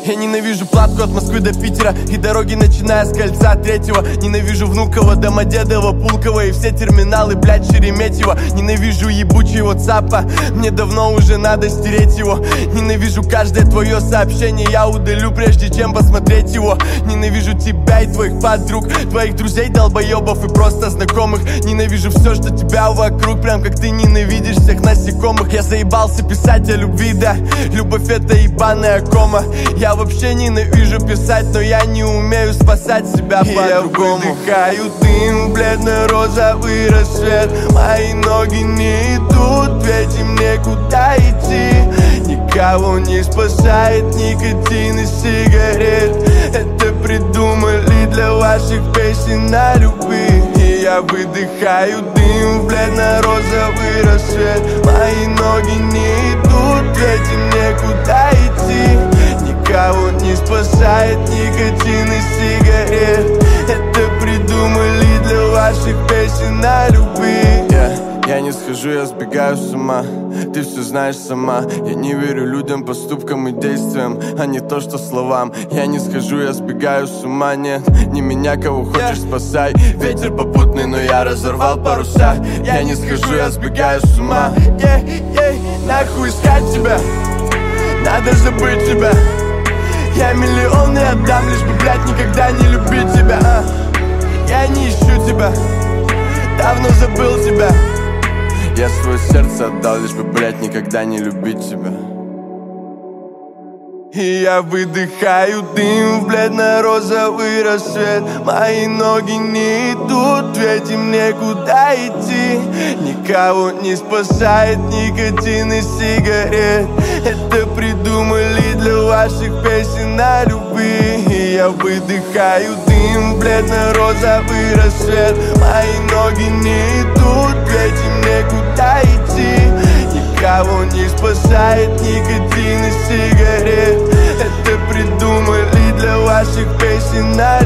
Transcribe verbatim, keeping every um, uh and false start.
Я ненавижу платку от Москвы до Питера и дороги, начиная с кольца третьего. Ненавижу Внуково, Домодедово, Пулково и все терминалы, блядь, Шереметьево. Ненавижу ебучий ватсапа, мне давно уже надо стереть его. Ненавижу каждое твое сообщение, я удалю, прежде чем посмотреть его. Ненавижу тебя и твоих подруг, твоих друзей, долбоебов и просто знакомых. Ненавижу все, что тебя вокруг, прям как ты ненавидишь всех насекомых. Я заебался писать о любви, да, любовь это ебаная кома. Я вообще ненавижу писать, но я не умею спасать себя по-другому. Я выдыхаю дым, бледно-розовый рассвет. Мои ноги не идут, ведь им некуда идти. Никого не спасает никотин и сигарет. Это придумали для ваших песен о любви. И я выдыхаю дым в бледно-розовый рассвет. Мои ноги не идут, ведь им некуда идти. Никого не спасает никотин и сигарет. Это придумали для ваших песен о любви. yeah. Я не схожу, я сбегаю с ума. Ты все знаешь сама. Я не верю людям, поступкам и действиям, а не то, что словам. Я не схожу, я сбегаю с ума. Нет, не меня, кого хочешь, спасай. Ветер попутный, но я разорвал паруса. Я не схожу, я сбегаю с ума. yeah, yeah. Нахуй искать тебя, надо забыть тебя. Я миллион не отдам, лишь бы, блядь, никогда не любить тебя. а. Я не ищу тебя, давно забыл тебя. Я свое сердце отдал, лишь бы, блядь, никогда не любить тебя. И я выдыхаю дым в бледно-розовый рассвет. Мои ноги не идут, ведь им некуда идти. Никого не спасает никотин и сигарет. Это придумали для ваших песен о любви. И я выдыхаю дым в бледно-розовый рассвет. Мои ноги не идут, ведь им некуда идти. Никого не спасает никотин и сигарет. Это придумали для ваших песен о